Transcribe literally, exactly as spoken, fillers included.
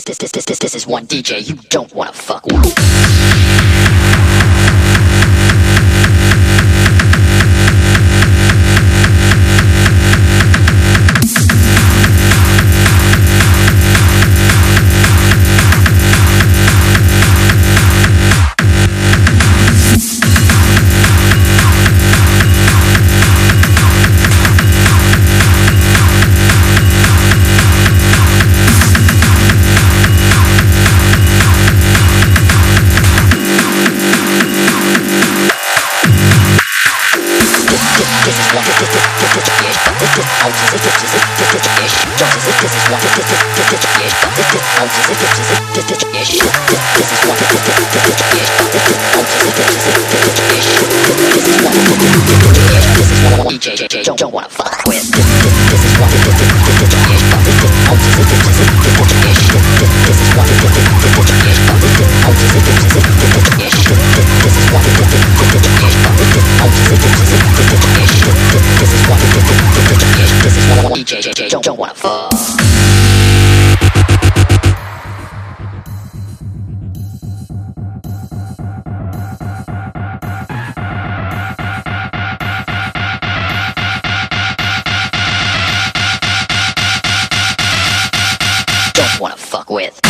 this this this this this this is one D J you don't wanna fuck with. Don't, don't wanna fuck with. This, this, this is one. This, this, this, this, this, this, this, oh, this, this, this, this, this, this, this, this is one. This, this, this, this, this, this, oh, this, this, oh, this, this, this, this, this, this, this, this is one. This, this, this, this, this, this, oh, this, this, oh, this, this, this, this, this, this, this is one. This, this, this, this, this, this is one. D J, don't, don't wanna fuck. Wanna fuck with.